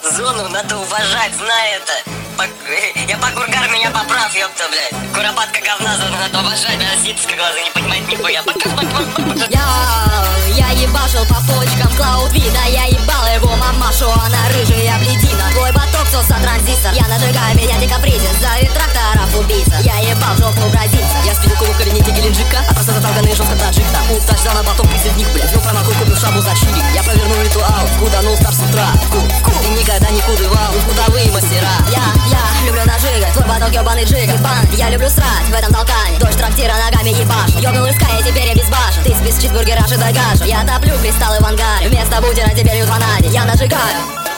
Зону надо уважать, знай это. Я Кургар, меня поправ, ёпта, блядь. Куропатка говна, зону надо уважать, блядь, ситские глаза не понимает нихуя. Я ебашил по почкам Клауд Вида, я ебал его мамашу, она рыжая бледина. Твой баток соса транзистор, я нажигаю, меня не капризен. Зовет тракторов убийца, я ебал жопу бразильца. Я спидил кулу коренники Геленджика, а просто заталганные жестко таджик. Там утащил на батон призывник, блядь. Вел промаху, купил шабу за чили. Я провернул ритуал, куданул стар с утра. Ты никогда не кудывал, кудовые мастера. Я люблю нажигать, твой баток ебаный джиг. Я люблю срать в этом толкане. Дождь трактира ногами ебаш. Ёбнул из Скай, теперь я безбашен. Ты спишь чизбургер, ожидай кашу. Я топлю кристаллы в ангаре. Вместо бутера теперь ют в Анаде. Я нажигаю.